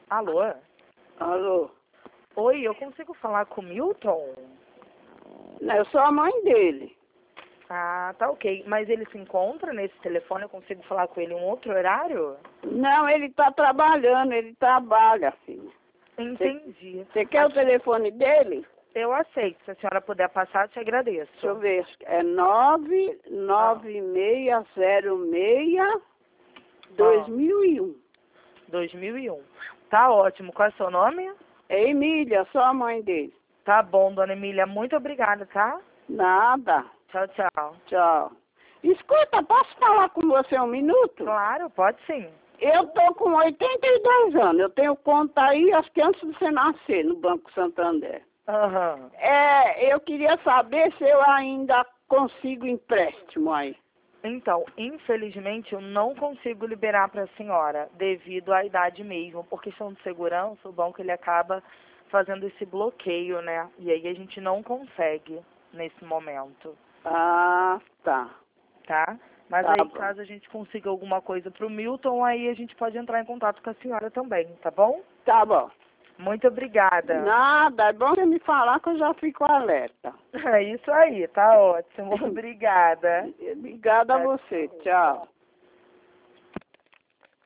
Alô? Alô? Oi, eu consigo falar com o Milton? Não, eu sou a mãe dele. Ah, tá ok. Mas ele se encontra nesse telefone? Eu consigo falar com ele em um outro horário? Não, ele tá trabalhando, ele trabalha, filho. Entendi. Você quer o telefone dele? Eu aceito. Se a senhora puder passar, eu te agradeço. Deixa eu ver. É 99606-2001. 2001. Tá ótimo. Qual é o seu nome? É Emília, sou a mãe dele. Tá bom, dona Emília. Muito obrigada, tá? Nada. Tchau, tchau. Tchau. Escuta, posso falar com você um minuto? Claro, pode sim. Eu tô com 82 anos. Eu tenho conta aí, acho que antes de você nascer, no Banco Santander. Aham. Eu queria saber se eu ainda consigo empréstimo aí. Então, infelizmente, eu não consigo liberar para a senhora, devido à idade mesmo. Por questão de segurança, o banco ele acaba fazendo esse bloqueio, né? E aí a gente não consegue nesse momento, Ah, tá. tá? Mas Tá aí, bom. caso a gente consiga alguma coisa para o Milton, aí a gente pode entrar em contato com a senhora também, tá bom? Tá bom. Muito obrigada. Nada, é bom você me falar que eu já fico alerta. É isso aí, tá ótimo. Obrigada. Obrigada a você. Tchau.